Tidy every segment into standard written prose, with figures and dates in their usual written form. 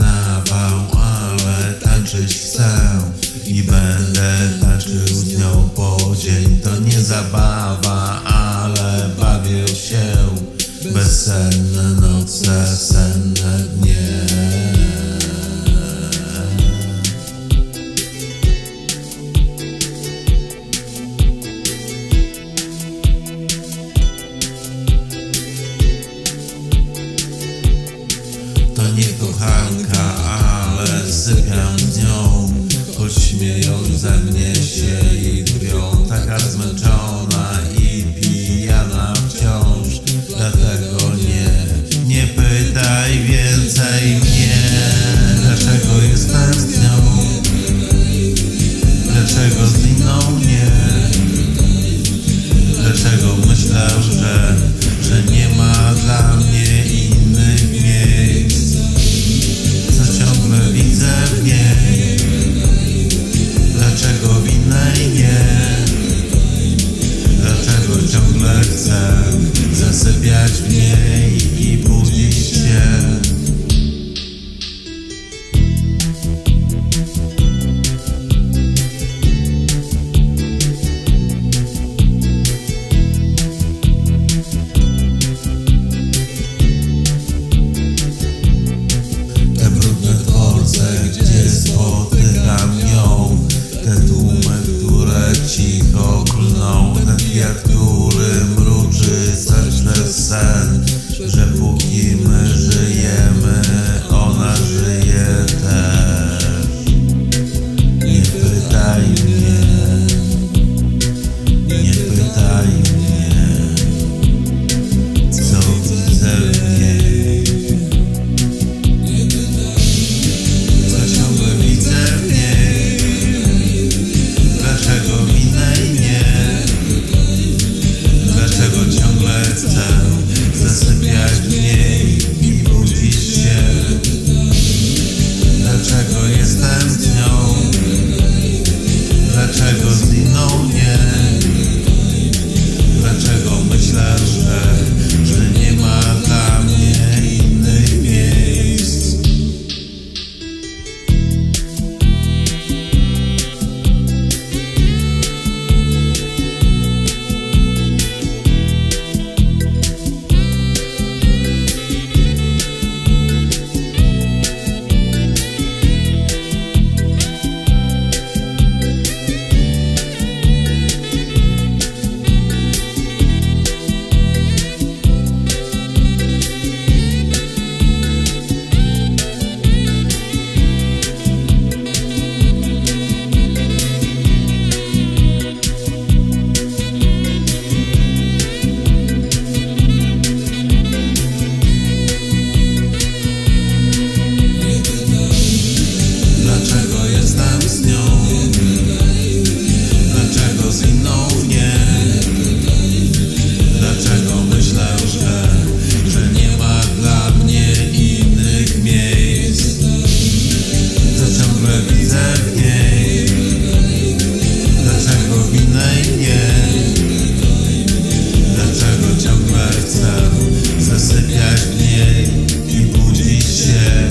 nawał, ale tańczyć chcę i będę tańczył z nią po dzień. To nie zabawa, ale bawię się. Bezsenne noce, senne dnie. To nie kochanka, ale sypiam z nią, choć śmieją ze mnie się i drwią. Taka zmęczona i pijana wciąż, dlatego nie pytaj więcej mnie. Dlaczego jestem z nią? Dlaczego z inną nie? Dlaczego myślę, że nie ma dla mnie innych miejsc? Co ciągle widzę w niej? Dlaczego w innej nie? Dlaczego ciągle chcę zasypiać w niej i budzić się? Te brudne dworce, gdzie spotykam ją, te tłumy, które cicho klną, ten wiatr, który mruczy serce sen, że póki my żyjemy, ona żyje też. Nie pytaj mnie, nie pytaj mnie, co widzę w niej. Co ciągle widzę w niej? Dlaczego w innej nie? Dlaczego ciągle chcę zasypiać w niej i budzić się? Dlaczego jestem z nią? Dlaczego z inną nie? Dlaczego myślę, że nie ma dla mnie innych miejsc? Dlaczego jestem z nią? Dlaczego z inną nie? Dlaczego myślę, że nie ma dla mnie innych miejsc? Co ciągle widzę w niej? Dlaczego w innej nie? Dlaczego ciągle chcę zasypiać w niej i budzić się?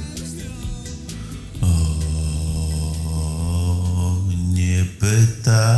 Nie pytaj.